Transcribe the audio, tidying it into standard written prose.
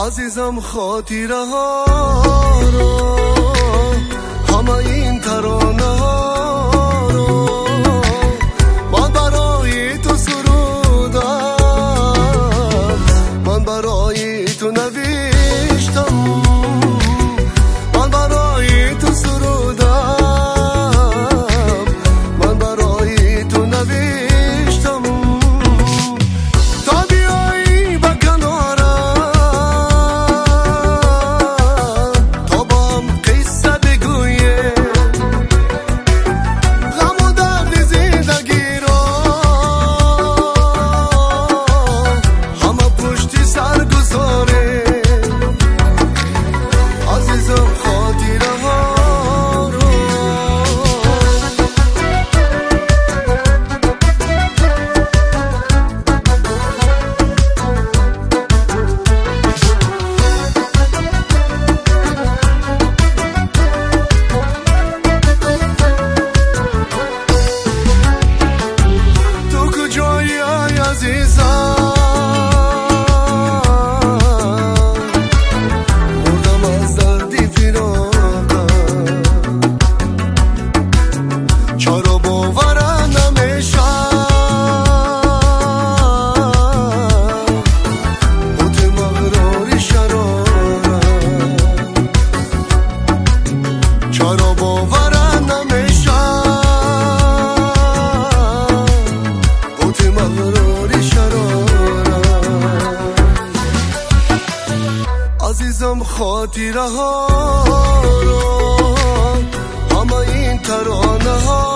عزیزم خاطره ها رو، همه این ترانه ها رو من برای تو سرودم، من برای تو نوشتم، من برای تو سرودم، من برای تو نوشتم. تا بیایی به کنارم تا با هم قصه بگویم، غم و درد زندگی را همه پشت سر گذاریم. عزیزم خاطره ها رو تو کجایی ای عزیزم، مردم از دردی فراقم، چرا باورم نمیشه بود مغرور شرارم، چرا باورم نمیشه بود مغرور شرارم. عزیزم خاطره ها رو، همه این ترانه ها